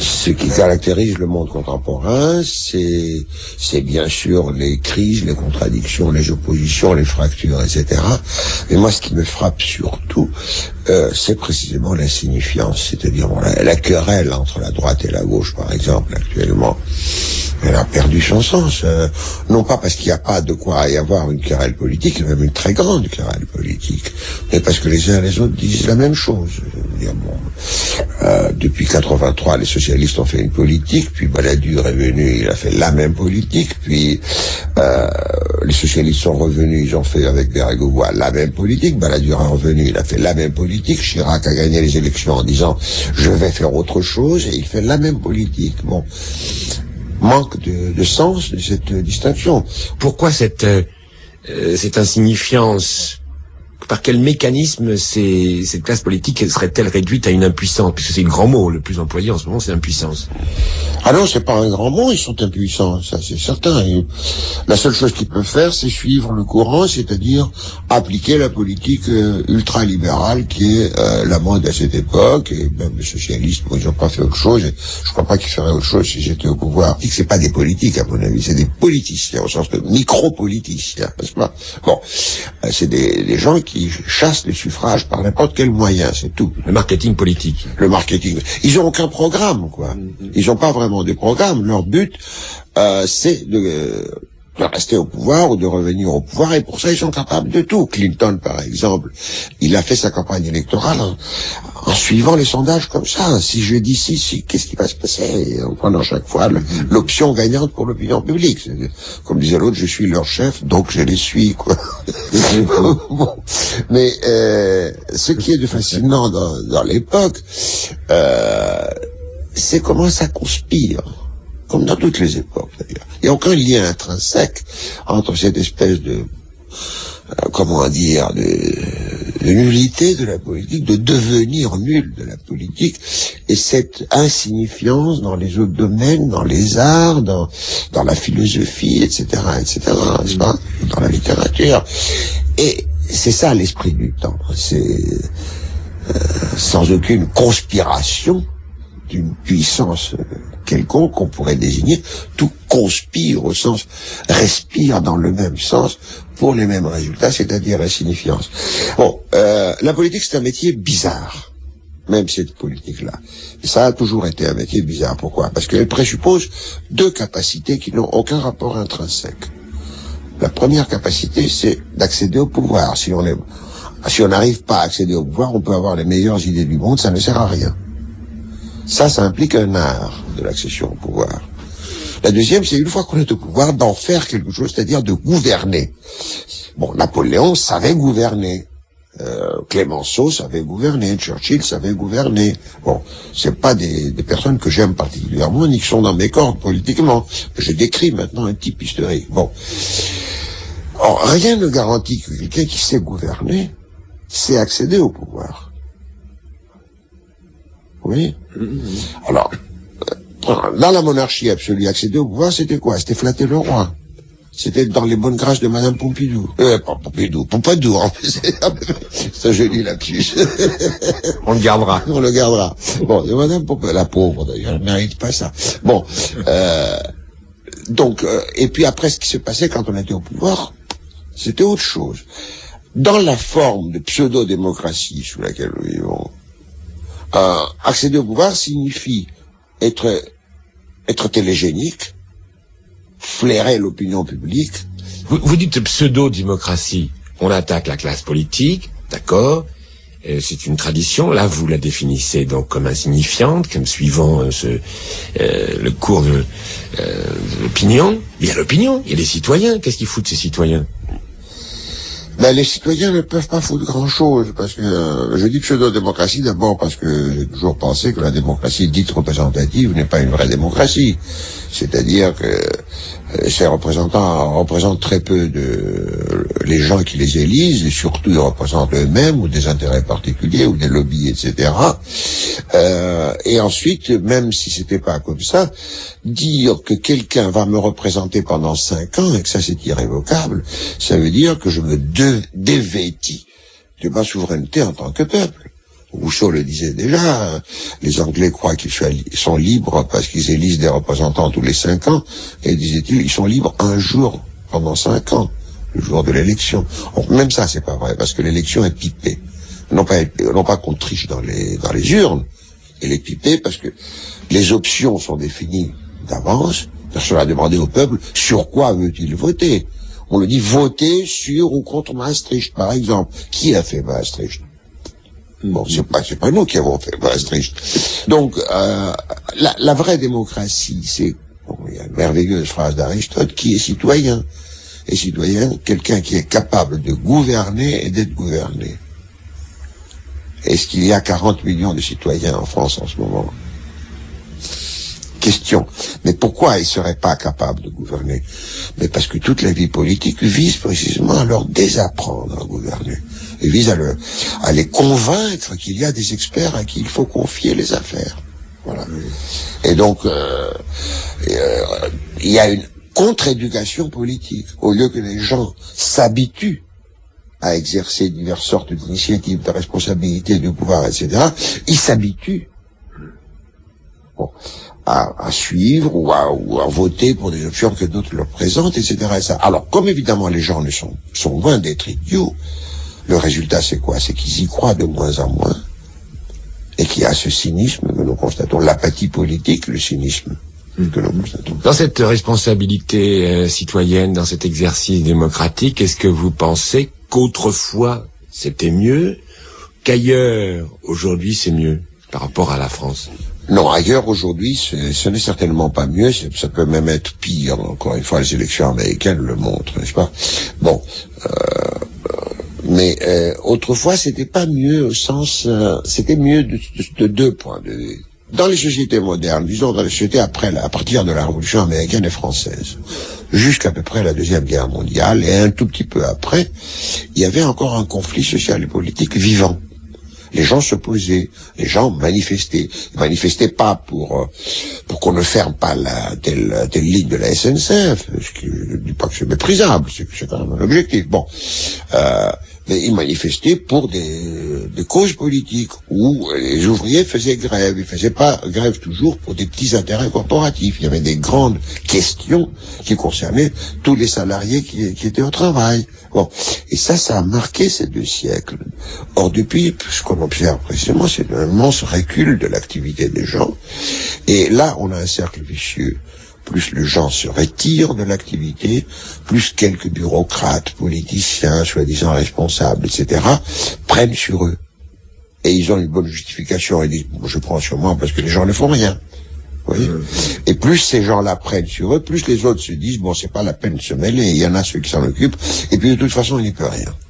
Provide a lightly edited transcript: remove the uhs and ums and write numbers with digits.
Ce qui caractérise le monde contemporain, c'est bien sûr les crises, les contradictions, les oppositions, les fractures, etc. Mais moi, ce qui me frappe surtout, c'est précisément l'insignifiance, c'est-à-dire la querelle entre la droite et la gauche, par exemple, actuellement. Elle a perdu son sens. Non pas parce qu'il n'y a pas de quoi y avoir une querelle politique, même une très grande querelle politique, mais parce que les uns et les autres disent la même chose. Je veux dire, depuis 83, les socialistes ont fait une politique, puis Balladur est venu, il a fait la même politique, puis les socialistes sont revenus, ils ont fait avec Bérégovoy la même politique, Balladur est revenu, il a fait la même politique, Chirac a gagné les élections en disant je vais faire autre chose, et il fait la même politique. Bon, manque de sens de cette distinction. Pourquoi cette insignifiance? Par quel mécanisme cette classe politique serait-elle réduite à une impuissance? Puisque c'est le grand mot le plus employé en ce moment, c'est impuissance. Ah non, c'est pas un grand mot, ils sont impuissants, ça c'est certain. Et la seule chose qu'ils peuvent faire, c'est suivre le courant, c'est-à-dire appliquer la politique ultralibérale qui est la mode à cette époque, et même les socialistes, ils n'ont pas fait autre chose, et je crois pas qu'ils feraient autre chose si j'étais au pouvoir. Et que c'est pas des politiques, à mon avis, c'est des politiciens, au sens de micro-politiciens, n'est-ce pas? Bon, c'est des gens qui chassent les suffrages par n'importe quel moyen, c'est tout. Le marketing politique. Le marketing. Ils ont aucun programme, quoi. Ils n'ont pas vraiment de programme. Leur but, c'est de rester au pouvoir ou de revenir au pouvoir, et pour ça, ils sont capables de tout. Clinton, par exemple, il a fait sa campagne électorale en suivant les sondages comme ça. Si je dis si, qu'est-ce qui va se passer? En prenant chaque fois l'option gagnante pour l'opinion publique. Comme disait l'autre, je suis leur chef, donc je les suis, quoi. Bon. Mais ce qui est de fascinant dans l'époque, c'est comment ça conspire. Comme dans toutes les époques, d'ailleurs. Il n'y a aucun lien intrinsèque entre cette espèce de, de nullité de la politique, de devenir nul de la politique, et cette insignifiance dans les autres domaines, dans les arts, dans la philosophie, etc., n'est-ce pas? Dans la littérature. Et c'est ça l'esprit du temps. C'est sans aucune conspiration d'une puissance quelconque qu'on pourrait désigner, tout conspire au sens, respire dans le même sens pour les mêmes résultats, c'est-à-dire l'insignifiance. Bon, la politique c'est un métier bizarre, même cette politique-là. Et ça a toujours été un métier bizarre. Pourquoi? Parce qu'elle présuppose deux capacités qui n'ont aucun rapport intrinsèque. La première capacité, c'est d'accéder au pouvoir. Si on n'arrive pas à accéder au pouvoir, on peut avoir les meilleures idées du monde, ça ne sert à rien. Ça implique un art de l'accession au pouvoir. La deuxième, c'est une fois qu'on est au pouvoir, d'en faire quelque chose, c'est-à-dire de gouverner. Bon, Napoléon savait gouverner. Clémenceau savait gouverner. Churchill savait gouverner. Bon, c'est pas des personnes que j'aime particulièrement, ni qui sont dans mes cordes politiquement. Je décris maintenant un type historique. Bon. Or, rien ne garantit que quelqu'un qui sait gouverner sait accéder au pouvoir. Oui. Alors, dans la monarchie absolue, accéder au pouvoir, c'était quoi? C'était flatter le roi. C'était dans les bonnes grâces de Madame Pompidou. Pas Pompidou, Pompadour. C'est un joli lapsus. On le gardera. On le gardera. Bon, de Madame Pompidou, la pauvre d'ailleurs, elle ne mérite pas ça. Bon, donc, et puis après, ce qui se passait quand on était au pouvoir, c'était autre chose. Dans la forme de pseudo-démocratie sous laquelle nous vivons, accéder au pouvoir signifie être télégénique, flairer l'opinion publique. Vous dites pseudo-démocratie. On attaque la classe politique, d'accord. C'est une tradition. Là, vous la définissez donc comme insignifiante, comme suivant le cours de l'opinion. Il y a l'opinion, il y a les citoyens. Qu'est-ce qu'ils foutent ces citoyens? Ben, les citoyens ne peuvent pas foutre grand-chose, parce que je dis pseudo-démocratie d'abord parce que j'ai toujours pensé que la démocratie dite représentative n'est pas une vraie démocratie. C'est-à-dire que ces représentants représentent très peu les gens qui les élisent, et surtout ils représentent eux-mêmes, ou des intérêts particuliers, ou des lobbies, etc. Et ensuite, même si c'était pas comme ça, dire que quelqu'un va me représenter pendant 5 ans, et que ça c'est irrévocable, ça veut dire que je me dévêtis de ma souveraineté en tant que peuple. Rousseau le disait déjà, les Anglais croient qu'ils sont libres parce qu'ils élisent des représentants tous les 5 ans, et disait-il, ils sont libres un jour pendant 5 ans, le jour de l'élection. Même ça, c'est pas vrai, parce que l'élection est pipée. Non pas qu'on triche dans les urnes, elle est pipée parce que les options sont définies d'avance. Personne n'a demandé au peuple sur quoi veut-il voter. On le dit voter sur ou contre Maastricht, par exemple. Qui a fait Maastricht? Bon, c'est pas nous qui avons fait Maastricht. Donc, la vraie démocratie, c'est, bon, il y a une merveilleuse phrase d'Aristote, qui est citoyen. Et citoyen, quelqu'un qui est capable de gouverner et d'être gouverné. Est-ce qu'il y a 40 millions de citoyens en France en ce moment? Question. Mais pourquoi ils seraient pas capables de gouverner? Mais parce que toute la vie politique vise précisément à leur désapprendre à gouverner. Elle vise à les convaincre qu'il y a des experts à qui il faut confier les affaires. Voilà. Et donc, il y a une contre-éducation politique. Au lieu que les gens s'habituent à exercer diverses sortes d'initiatives, de responsabilités, de pouvoir, etc., ils s'habituent à suivre ou à voter pour des options que d'autres leur présentent, etc. Alors, comme évidemment les gens sont loin d'être idiots, le résultat c'est quoi? C'est qu'ils y croient de moins en moins, et qu'il y a ce cynisme que nous constatons, l'apathie politique, le cynisme que nous constatons. Dans cette responsabilité citoyenne, dans cet exercice démocratique, est-ce que vous pensez qu'autrefois c'était mieux, qu'ailleurs aujourd'hui c'est mieux par rapport à la France? Non, ailleurs aujourd'hui, ce n'est certainement pas mieux, ça peut même être pire. Encore une fois, les élections américaines le montrent, n'est-ce pas? Bon, mais autrefois, c'était pas mieux au sens, c'était mieux de 2 points de vue. Dans les sociétés modernes, disons dans les sociétés à partir de la Révolution américaine et française, jusqu'à peu près la Deuxième Guerre mondiale, et un tout petit peu après, il y avait encore un conflit social et politique vivant. Les gens s'opposaient, les gens manifestaient. Ils manifestaient pas pour qu'on ne ferme pas telle ligne de la SNCF, ce qui, je ne dis pas que c'est méprisable, c'est quand même un objectif. Bon, mais ils manifestaient pour des causes politiques où les ouvriers faisaient grève. Ils faisaient pas grève toujours pour des petits intérêts corporatifs. Il y avait des grandes questions qui concernaient tous les salariés qui étaient au travail. Bon, et ça a marqué ces 2 siècles. Or, depuis, ce qu'on observe précisément, c'est un immense recul de l'activité des gens. Et là, on a un cercle vicieux. Plus les gens se retirent de l'activité, plus quelques bureaucrates, politiciens, soi-disant responsables, etc., prennent sur eux. Et ils ont une bonne justification. Ils disent, bon, je prends sur moi parce que les gens ne font rien. Vous voyez ? Et plus ces gens-là prennent sur eux, plus les autres se disent, bon, c'est pas la peine de se mêler, il y en a ceux qui s'en occupent, et puis de toute façon, il n'y peut rien.